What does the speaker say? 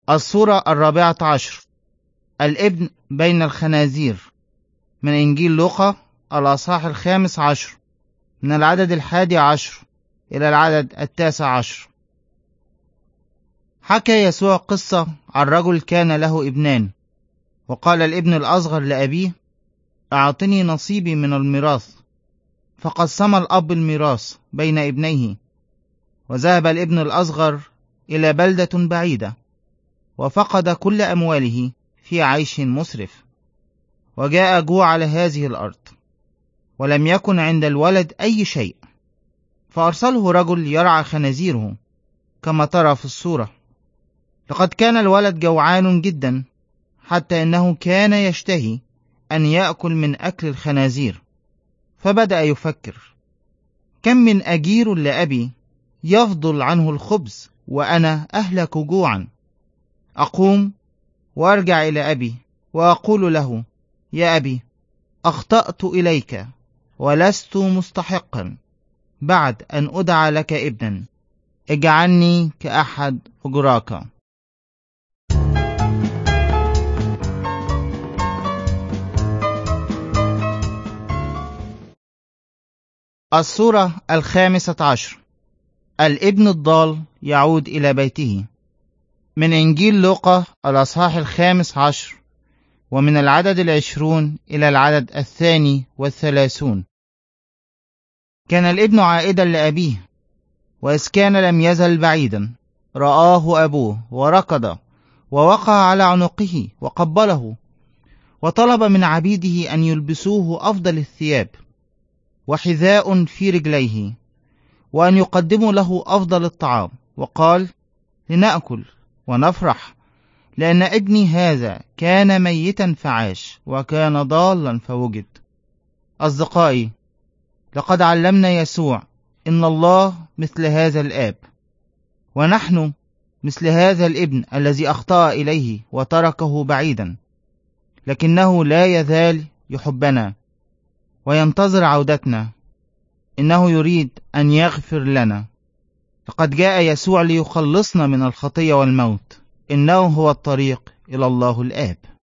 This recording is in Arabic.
الصورة 14. الابن بين الخنازير، من إنجيل لوقا الأصحاح 15 من العدد 11 إلى العدد 19. حكى يسوع قصة عن رجل كان له ابنان، وقال الابن الأصغر لأبيه: أعطني نصيبي من الميراث. فقسم الأب الميراث بين ابنيه، وذهب الابن الأصغر إلى بلدة بعيدة، وفقد كل أمواله في عيش مسرف. وجاء جوع على هذه الأرض، ولم يكن عند الولد أي شيء، فأرسله رجل يرعى خنازيره كما ترى في الصورة. لقد كان الولد جوعان جدا، حتى إنه كان يشتهي أن يأكل من أكل الخنازير. فبدأ يفكر: كم من أجير لأبي يفضل عنه الخبز وأنا أهلك جوعا. أقوم وأرجع إلى أبي وأقول له: يا أبي، أخطأت إليك ولست مستحقا بعد أن أدعى لك ابنا، اجعلني كأحد أجراك. الصورة 15. الابن الضال يعود إلى بيته، من إنجيل لوقا الأصحاح 15 ومن العدد 20 إلى العدد 32. كان الابن عائدا لأبيه، وإذ كان لم يزل بعيدا، رآه أبوه وركض ووقع على عنقه وقبله، وطلب من عبيده أن يلبسوه أفضل الثياب وحذاء في رجليه، وأن يقدموا له أفضل الطعام، وقال: لنأكل ونفرح، لأن ابني هذا كان ميتا فعاش، وكان ضالا فوجد. أصدقائي، لقد علمنا يسوع إن الله مثل هذا الآب، ونحن مثل هذا الابن الذي أخطأ إليه وتركه بعيدا، لكنه لا يزال يحبنا وينتظر عودتنا. إنه يريد أن يغفر لنا. لقد جاء يسوع ليخلصنا من الخطية والموت. إنه هو الطريق إلى الله الآب.